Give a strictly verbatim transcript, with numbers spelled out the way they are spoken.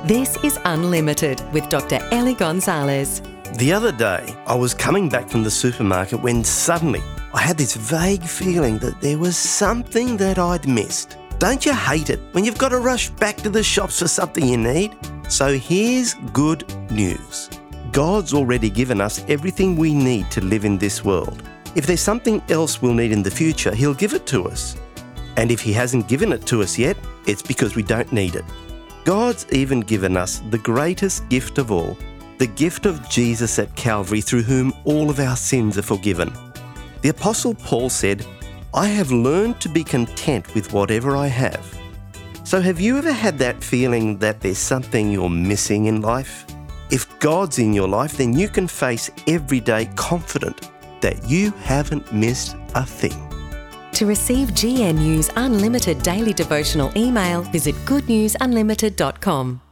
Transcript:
This is Unlimited with Doctor Ellie Gonzalez. The other day, I was coming back from the supermarket when suddenly I had this vague feeling that there was something that I'd missed. Don't you hate it when you've got to rush back to the shops for something you need? So here's good news. God's already given us everything we need to live in this world. If there's something else we'll need in the future, He'll give it to us. And if He hasn't given it to us yet, it's because we don't need it. God's even given us the greatest gift of all, the gift of Jesus at Calvary, through whom all of our sins are forgiven. The Apostle Paul said, "I have learned to be content with whatever I have." So have you ever had that feeling that there's something you're missing in life? If God's in your life, then you can face every day confident that you haven't missed a thing. To receive G N U's Unlimited Daily Devotional email, visit good news unlimited dot com.